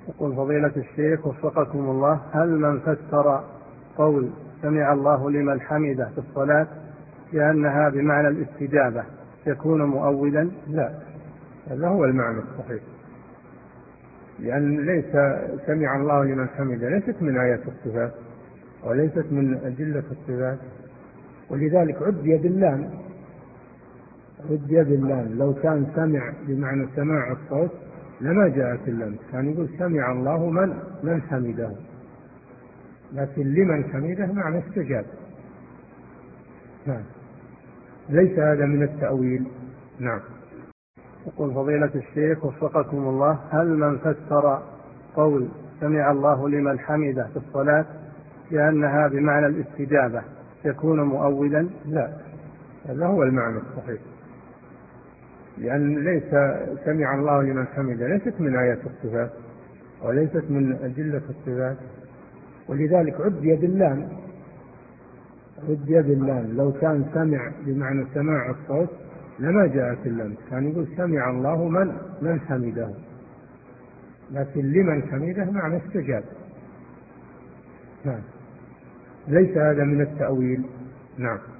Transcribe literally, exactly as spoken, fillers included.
يقول فضيلة الشيخ وفقكم الله، هل من فسر قول سمع الله لمن حمده في الصلاة لأنها بمعنى الاستجابة يكون مؤولا؟ لا، هذا هو المعنى الصحيح، لأن ليس سمع الله لمن حمده ليست من آيات الصفات وليست من أدلة الصفات، ولذلك عدي باللام، عدي باللام. لو كان سمع بمعنى سماع الصوت لما جاءت اللام، كان يقول سمع الله من من حمده، لكن لمن حمده معنى استجاب. نعم، ليس هذا من التأويل. نعم. يقول فضيلة الشيخ وفقكم الله، هل من فسر قول سمع الله لمن حمده في الصلاة لأنها بمعنى الاستجابة يكون مؤولا؟ لا، هذا هو المعنى الصحيح، لأن ليس سمع الله لمن حمده ليست من آيات الصفات وليست من أدلة الصفات، ولذلك عدي باللام، عدي باللام. لو كان سمع بمعنى سماع الصوت لما جاءت اللام، كان يقول سمع الله من من حمده، لكن لمن حمده معنى استجاب. نعم، ليس هذا من التأويل. نعم.